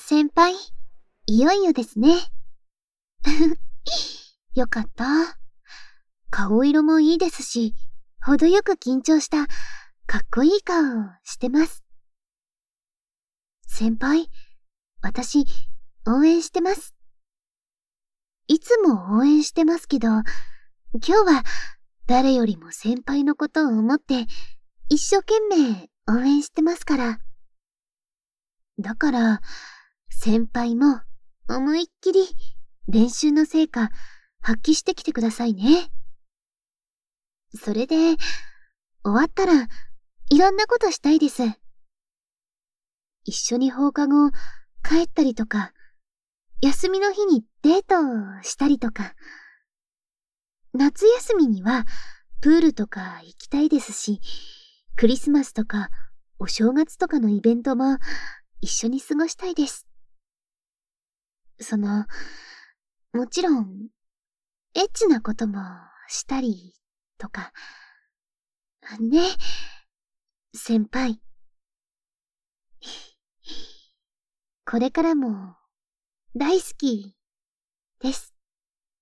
先輩、いよいよですね。よかった。顔色もいいですし、程よく緊張したかっこいい顔してます。先輩、私、応援してます。いつも応援してますけど、今日は誰よりも先輩のことを思って一生懸命応援してますから。だから、先輩も思いっきり練習の成果発揮してきてくださいね。それで、終わったらいろんなことしたいです。一緒に放課後帰ったりとか、休みの日にデートをしたりとか、夏休みにはプールとか行きたいですし、クリスマスとかお正月とかのイベントも一緒に過ごしたいです。もちろん、エッチなこともしたりとか、ね、先輩。これからも大好きです。